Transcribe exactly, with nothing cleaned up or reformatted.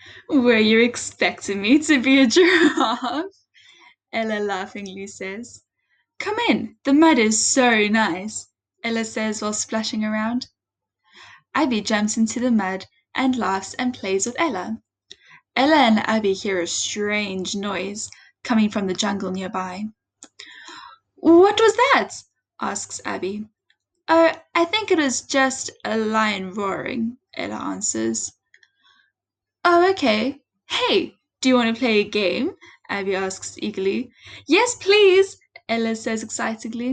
Were you expecting me to be a giraffe? Ella laughingly says. Come in, the mud is so nice, Ella says while splashing around. Abby jumps into the mud and laughs and plays with Ella. Ella and Abby hear a strange noise coming from the jungle nearby. What was that? Asks Abby. Oh, I think it was just a lion roaring, Ella answers. Oh, okay. Hey, do you want to play a game? Abby asks eagerly. Yes, please, Ella says excitedly.